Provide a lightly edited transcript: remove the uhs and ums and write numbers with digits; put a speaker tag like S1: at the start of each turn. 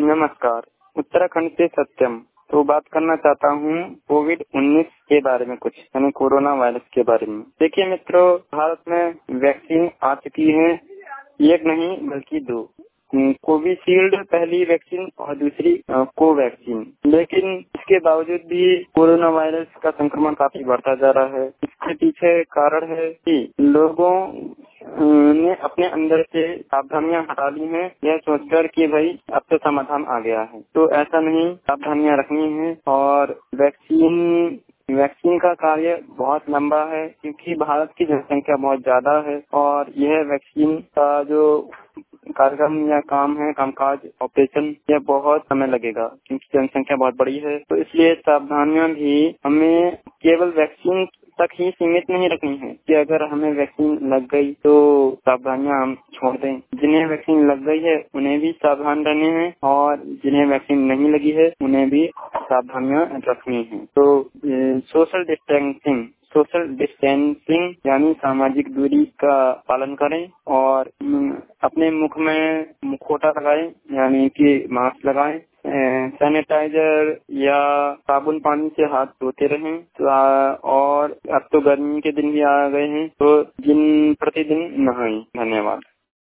S1: नमस्कार। उत्तराखंड से सत्यम। तो बात करना चाहता हूँ कोविड-19 के बारे में, कुछ यानी कोरोना वायरस के बारे में। देखिए मित्रों, भारत में वैक्सीन आ चुकी है, एक नहीं बल्कि दो। कोविशील्ड पहली वैक्सीन और दूसरी कोवैक्सीन। लेकिन इसके बावजूद भी कोरोना वायरस का संक्रमण काफी बढ़ता जा रहा है। इसके पीछे कारण है कि लोगों ने अपने अंदर से सावधानियां हटा ली हैं, यह सोचकर कि भाई अब तो समाधान आ गया है। तो ऐसा नहीं, सावधानियां रखनी है। और वैक्सीन का कार्य बहुत लंबा है, क्योंकि भारत की जनसंख्या बहुत ज्यादा है और यह वैक्सीन का जो कार्यक्रम या काम है, कामकाज, ऑपरेशन, यह बहुत समय लगेगा क्योंकि जनसंख्या बहुत बड़ी है। तो इसलिए सावधानियां भी हमें केवल वैक्सीन तक ही सीमित नहीं रखनी है कि अगर हमें वैक्सीन लग गई तो सावधानियां हम छोड़ दें। जिन्हें वैक्सीन लग गई है उन्हें भी सावधान रहने हैं और जिन्हें वैक्सीन नहीं लगी है उन्हें भी सावधानियां रखनी है। तो सोशल डिस्टेंसिंग यानी सामाजिक दूरी का पालन करें और अपने मुख में मुखौटा लगाएं यानी कि मास्क लगाएं। सैनिटाइजर या साबुन पानी से हाथ धोते रहें। तो और अब तो गर्मी के दिन भी आ गए हैं, तो दिन प्रतिदिन नहाएं। धन्यवाद।